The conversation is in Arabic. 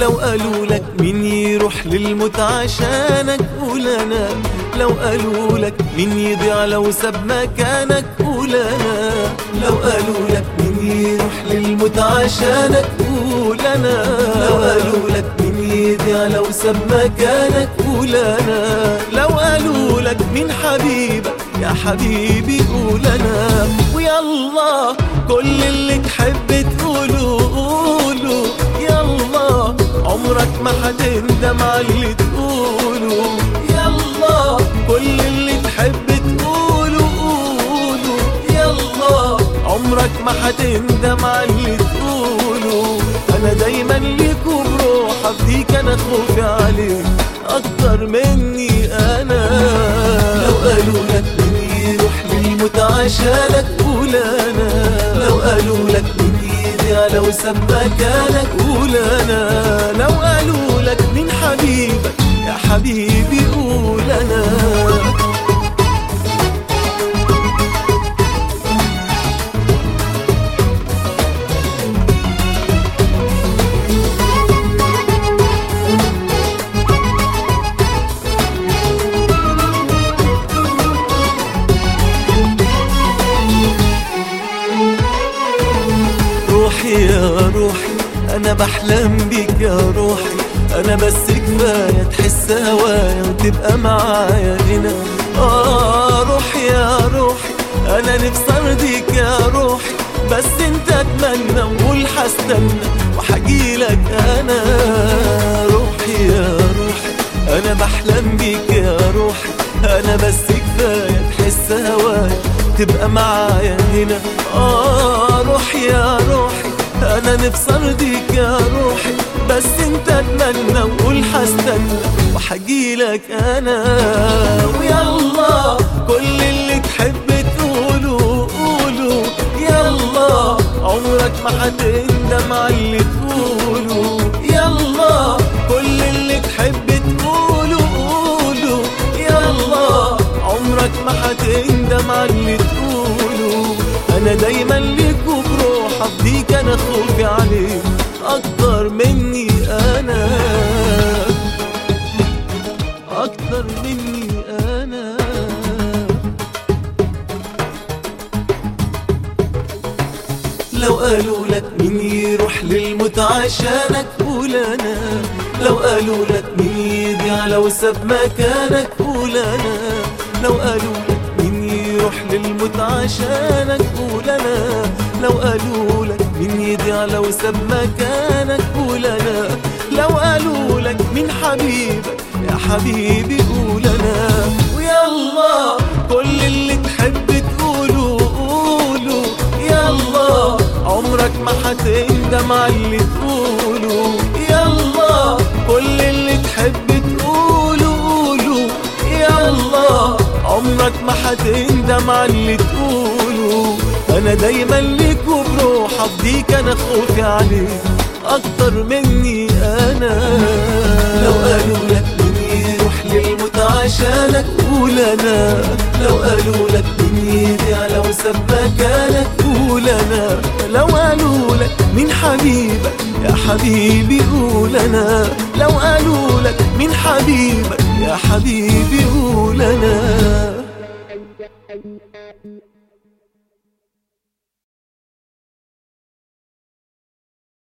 لو قالوا لك مين يروح للموت عشانك قول انا، لو قالوا لك مين يضيع لو ساب مكانك قول انا، لو قالوا لك مين يروح للموت عشانك قول انا، لو قالوا لك مين يضيع لو ساب مكانك قول انا، لو قالوا لك مين حبيبك يا حبيبي قول انا. ويلا كل اللي تحب تقوله قوله، يلا عمرك ما هتندم على اللي تقوله، يلا كل اللي تحب تقوله قوله، يلا عمرك ما هتندم على اللي تقوله. انا دايما ليك وبروح افديك، انا خوفي عليك اكتر مني انا. لو قالوا لك مين يروح للموت عشانك قول انا، لو قالوا لك مين يضيع لو ساب مكانك قول انا، لو قالوا لك مين حبيبك يا حبيبي قول انا. روحي يا روحي انا بحلم بيك يا روحي، انا بس كفايه تحس هوايا وتبقى معايا هنا. روحي يا روحي انا نفسي ارضيك يا روحي، بس انت اتمنى وقول هستنى وحجيلك انا. روحي يا روحي انا بحلم بيك يا روحي، انا بس كفايه تحس هوايا تبقى معايا هنا. روحي يا روحي انا نفسي ارضيك يا روحي، بس انت اتمنى وقول هستنى وحجيلك انا. ويلا كل اللي تحب تقوله قوله، يلا عمرك ما هتندم على اللي تقوله، يلا كل اللي تحب تقوله قوله، يلا عمرك ما هتندم على اللي تقوله. انا دايما ليك وبروح افديك، انا خوفي عليك اكتر مني انا، اكتر مني انا. لو قالوا لك مين يروح للموت عشانك قول انا، لو قالوا لك مين يضيع لو ساب مكانك قول انا، لو قالوا لك مين يروح للموت عشانك قول انا، لو قالوا لك مين يضيع لو ساب مكانك قول انا، لو قالوا لك مين حبيبك يا حبيبي قول انا. ويلا كل اللي تحب تقوله قوله، يلا عمرك ما هتندم على اللي تقوله، يلا كل اللي تحب تقوله قوله، يلا عمرك ما هتندم على اللي تقوله. انا دايما ليك وبروح افديك، انا خوفي عليك اكتر مني انا. لو قالوا لك مين يروح للموت عشانك قول انا، لو قالوا لك مين يضيع لو ساب مكانك قول انا، لو قالوا لك مين حبيبك يا حبيبي قول انا، لو قالوا لك مين حبيبك يا حبيبي قول انا.